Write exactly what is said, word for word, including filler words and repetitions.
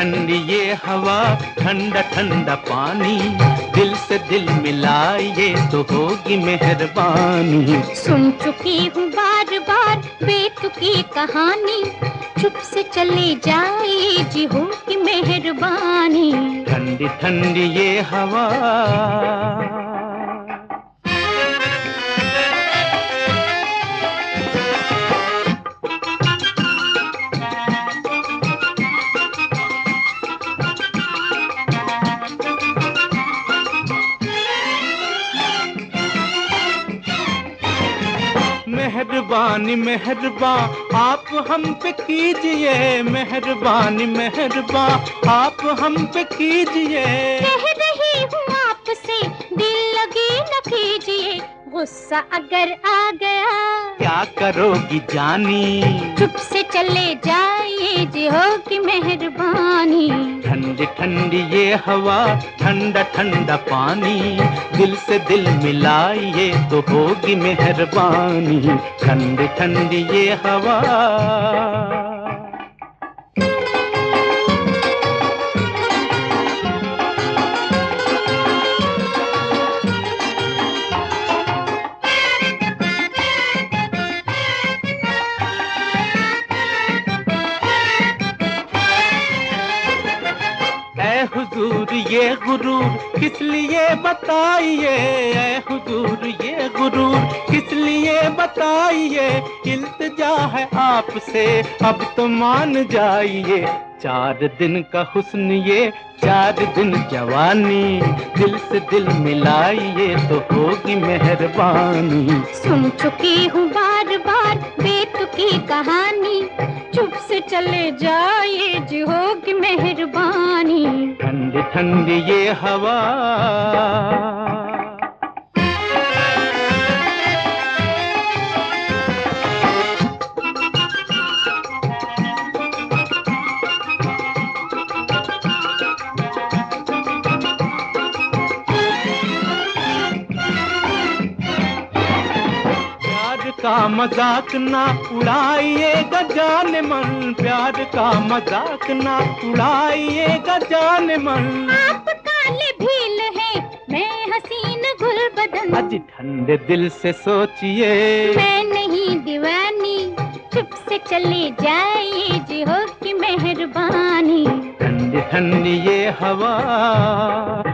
ठंडी ये हवा, ठंडा ठंडा पानी, दिल से दिल मिलाइए तो होगी मेहरबानी। सुन चुकी हूँ बार बार बेतुकी कहानी, चुप से चले जाए जी होगी मेहरबानी। ठंडी ठंडी ये हवा। मेहरबानी मेहरबान आप हम पे कीजिए, मेहरबानी मेहरबान आप हम पे कीजिए। कह रही हूँ आपसे दिल लगी न कीजिए, गुस्सा अगर आ गया क्या करोगी जानी, चुप से चले जाइए जी होगी मेहरबानी। ठंडी ठंडी ये हवा, ठंडा ठंडा पानी, दिल से दिल मिलाइए तो होगी मेहरबानी। ठंडी ठंडी ये हवा। ऐ हुजूर ये गुरूर किस लिए बताइए, ऐ हुजूर ये गुरूर किस लिए बताइए। इल्तिजा है आपसे अब तो मान जाइए, चार दिन का हुस्न ये चार दिन जवानी, दिल से दिल मिलाइए तो होगी मेहरबानी। सुन चुकी हूँ बार बार बेतुकी कहानी, चुप से चले जाइए जी होगी मेहरबानी। ठंडी ठंडी ये हवा। का मजाक ना उड़ाइएगा जाने मन, प्यार का मजाक ना उड़ाइएगा जाने मन। आप काले भील है मैं हसीन गुल बदन, आज ठंडे दिल से सोचिए मैं नहीं दीवानी, चुप से चले जाइए जी होगी मेहरबानी। ठंडी ठंडी ये हवा।